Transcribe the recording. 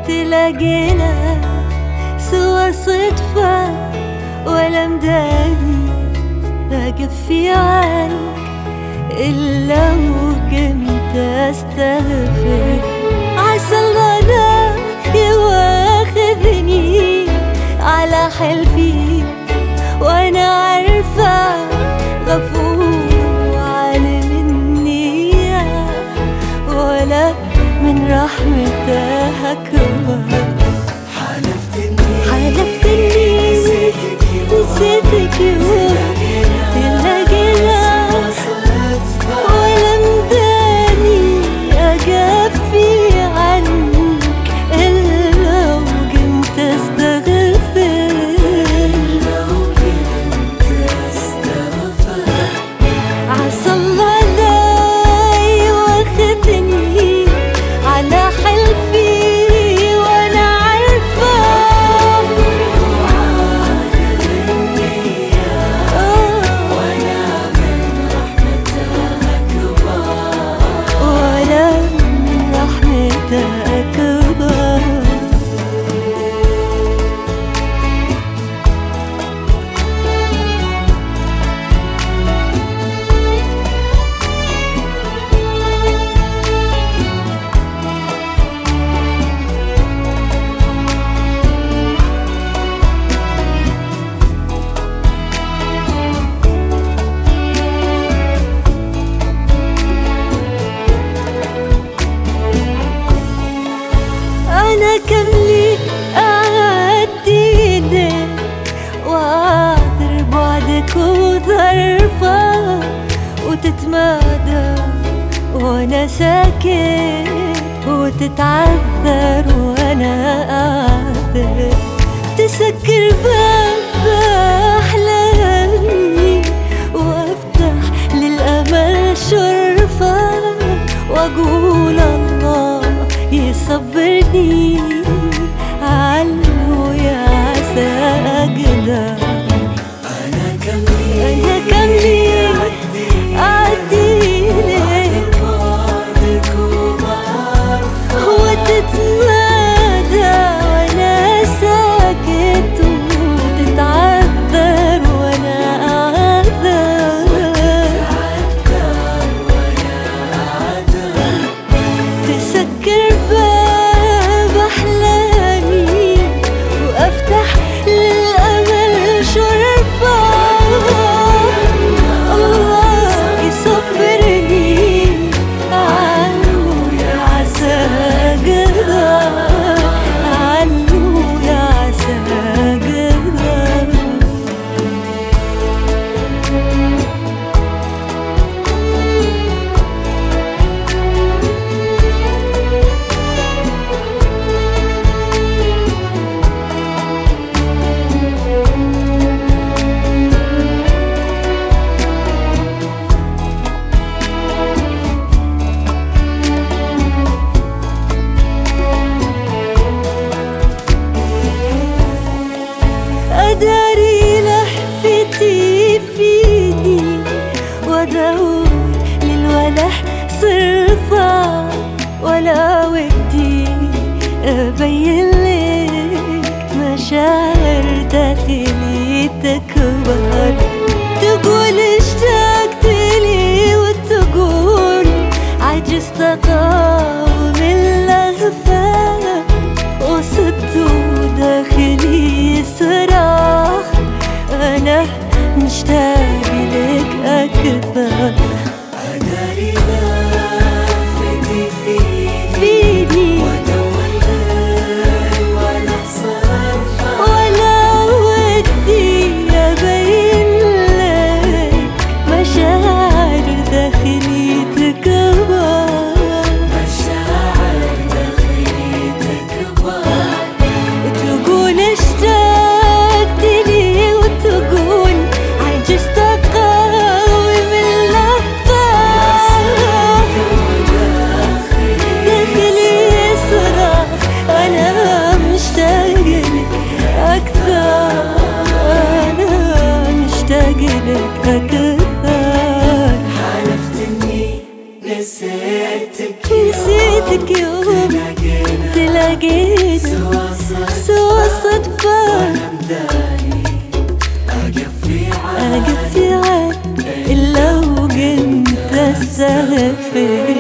تلاقينا سوى صدفة ولا مداني أقف في عنك إلا وكنت أستغفر. عسى الله لا يواخذني على حلفي وأنا عارفة غفور وعالم النية، ولا من رحمته أكبر. حلفت إني نسيتك تلاقينا ولا مداني أقفي عنك إلا وكنت أستغفر. عسى الله لا يواخذني على حلفي وأنا عارفة ولا من رحمته أكبر. أنا كم لي أعدي لك وأعذر بعدك وظرفة وتتمادى وأنا ساكت وتتعذر وأنا أعذر. تسكر باب أحلامي وأفتح للأمل شرفة وأقول الله يصبرني عنه يا عسى أقدر. أنا كم لي أعدي لك وتتمادى وأنا ساكت وتتعذر وأنا أعذر. تسكر باب أحلامي وأفتح للأمل شرفة الله يصبرني عنه يا عسى أقدر. عنه يا عسى أقدر. أداري لهفتي فيني وأدور للولح صرفة ولا ودي أبين لك مشاعر داخلي تكبر. تقول اشتقت لي وتقول عجزت أقاوم اللهفة وصدت داخلي صراخ أنا مشتاق لك أكثر. أداري لهفتي فيني ولا صرفة ولا ودي أبين لك مشاعر داخلي تكبر. تقول اشتقت لي وتقول عجزت أقاوم اللهفة داخلي صراخ أنا مشتاق لك أكثر. أنا مشتاق لك أكثر. حلفت إني نسيتك يوم تلاقينا لقينا سوى صدفة أقف في عين لو قمت السهل